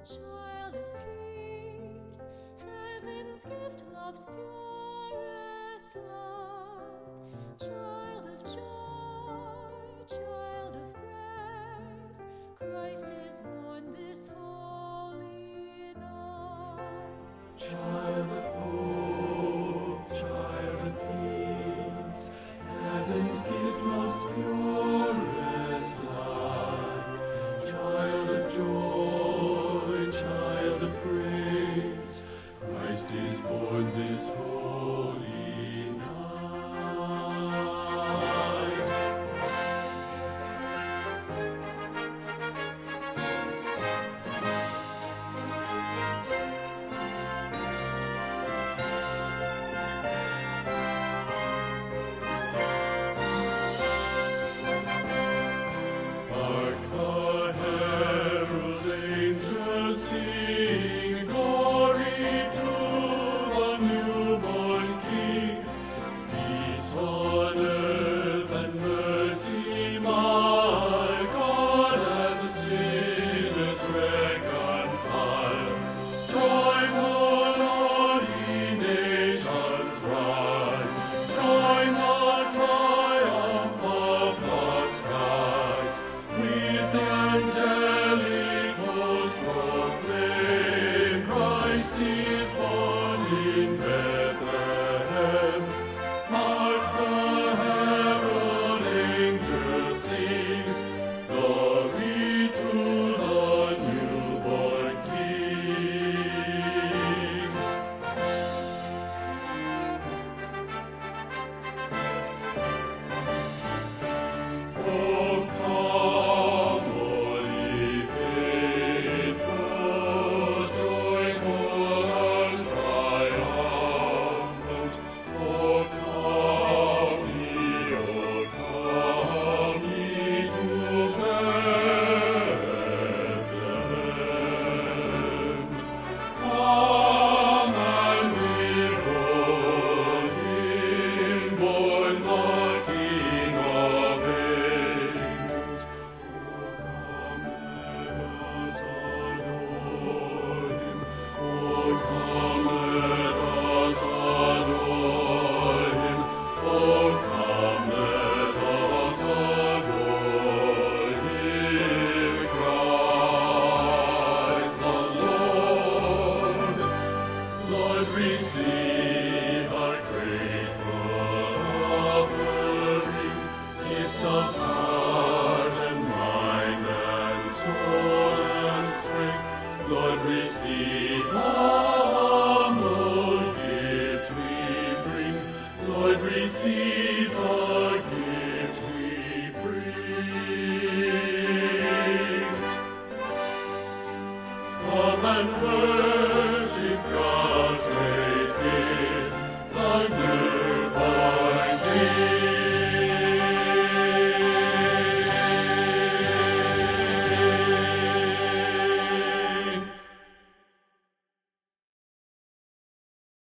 Child of peace, heaven's gift, love's purest light. Child of joy, child of grace, Christ is born this holy night. Child of hope, child of peace, heaven's gift, love's purest light. Child of joy, child of grace, Christ is born this holy night. Hark the herald angels sing, glory to the newborn King. Peace on earth and mercy mild, God and the sinners reconciled. Joyful all ye nations rise, join the triumph of the skies. With the angelic host proclaim, Christ is born in Bethlehem. Hark the herald angels sing, glory to the newborn King. Oh, come, all ye faithful, joyful and triumphant. Oh, come ye to Bethlehem. Come and behold him, born the King of angels. Oh, come, let us adore him. Oh, come, let us adore him. Oh, come, let us adore him. Christ the Lord. Lord, receive our grateful offering, gifts of heart and mind and soul and strength. Lord, receive the humble gifts we bring. Lord, receive the